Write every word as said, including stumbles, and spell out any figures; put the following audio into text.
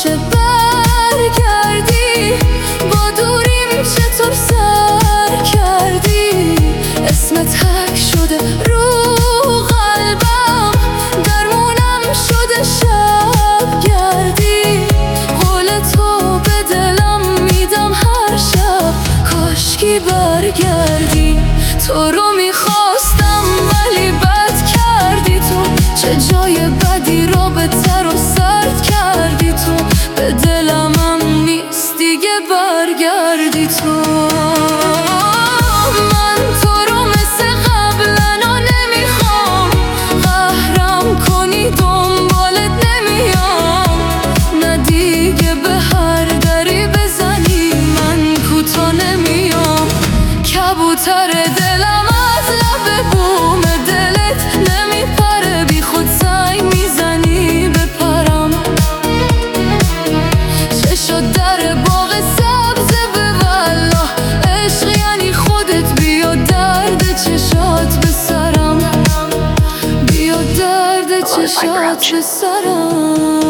باشه برگردی، با دوریم چطور سر کردی. اسمت حک شده رو قلبم، درمونم شده شب گردی. قول تو به دلم میدم هر شب، کاشکی برگردی. تو رو میخواستم ولی بد کردی تو، چه جای بدی رو بهتر و سرد کردی تو. به دلم هم نیست دیگه برگردی تو. من تو رو مثل قبلنا نمیخوام، قهرم کنی دنبالت نمیام. نه دیگه به هر دری بزنی من کوتا نمیام. کبوتر دلم از لب بوم دلت نمیپره، بی خود سعی میزنی بپرم. چه شد در باغ سبز به والله، عشق یعنی خودت. بیا درد چشات به سرم، بیا درد چشات به سرم.